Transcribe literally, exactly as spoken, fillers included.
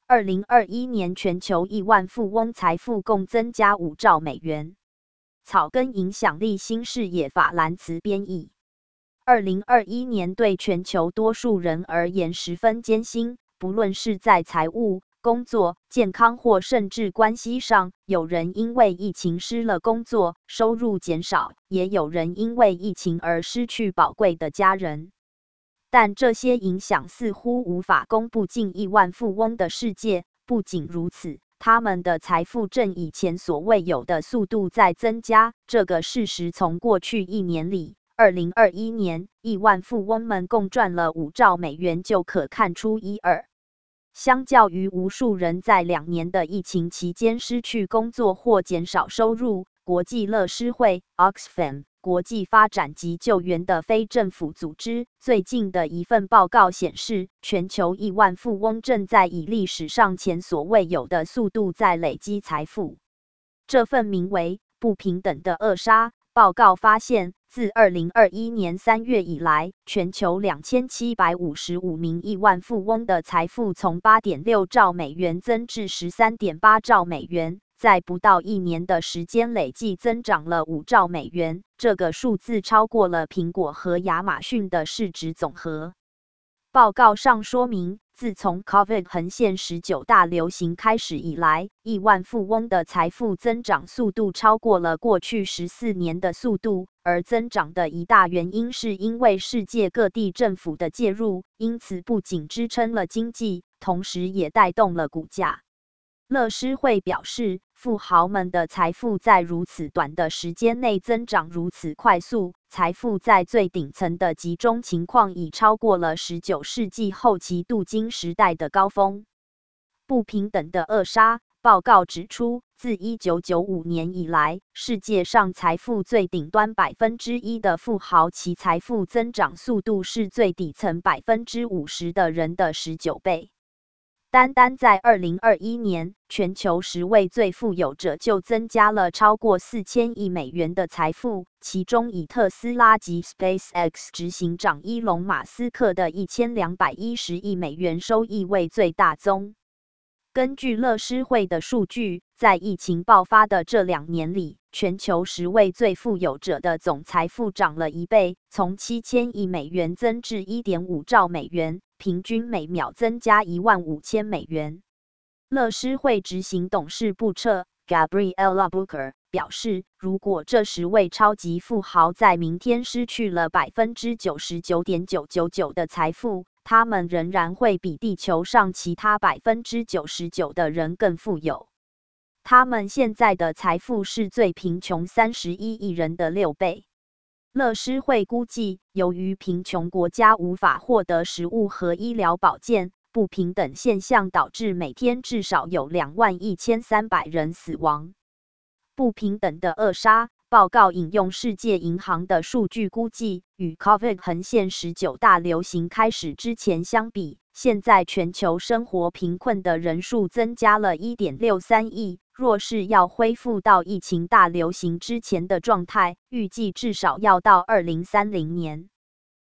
二零二一年全球亿万富翁财富共增加五兆美元。草根影响力新视野法兰茨编译。二零二一年对全球多数人而言十分艰辛，不论是在财务、工作、健康或甚至关系上，有人因为疫情失了工作，收入减少，也有人因为疫情而失去宝贵的家人。但这些影响似乎无法公布近亿万富翁的世界。不仅如此，他们的财富正以前所未有的速度在增加。这个事实从过去一年里，二零二一年亿万富翁们共赚了五兆美元就可看出一二。相较于无数人在两年的疫情期间失去工作或减少收入，国际乐施会 Oxfam 国际发展及救援的非政府组织最近的一份报告显示，全球亿万富翁正在以历史上前所未有的速度在累积财富。这份名为《不平等的扼杀》报告发现，自二零二一年三月以来，全球两千七百五十五名亿万富翁的财富从 八点六兆美元增至 十三点八兆美元，在不到一年的时间累计增长了五兆美元，这个数字超过了苹果和亚马逊的市值总和。报告上说明，自从 COVID 横线十九大流行开始以来，亿万富翁的财富增长速度超过了过去十四年的速度，而增长的一大原因是因为世界各地政府的介入，因此不仅支撑了经济，同时也带动了股价。乐施会表示，富豪们的财富在如此短的时间内增长如此快速，财富在最顶层的集中情况已超过了十九世纪后期镀金时代的高峰。不平等的扼杀报告指出，自一九九五年以来，世界上财富最顶端百分之一的富豪，其财富增长速度是最底层百分之五十的人的十九倍。单单在二零二一年，全球十位最富有者就增加了超过四千亿美元的财富，其中以特斯拉及 SpaceX 执行长伊隆马斯克的一千两百一十亿美元收益为最大宗。根据乐施会的数据，在疫情爆发的这两年里，全球十位最富有者的总财富涨了一倍，从七千亿美元增至 一点五兆美元，平均每秒增加一万五千美元。乐施会执行董事部彻 Gabriela Booker 表示，如果这十位超级富豪在明天失去了 百分之九十九点九九九 的财富，他们仍然会比地球上其他 百分之九十九 的人更富有。他们现在的财富是最贫穷三十一亿人的六倍。乐施会估计，由于贫穷国家无法获得食物和医疗保健，不平等现象导致每天至少有两万一千三百人死亡。不平等的扼杀报告引用世界银行的数据估计，与 COVID 横线十九大流行开始之前相比，现在全球生活贫困的人数增加了 一点六三亿。若是要恢复到疫情大流行之前的状态，预计至少要到二零三零年。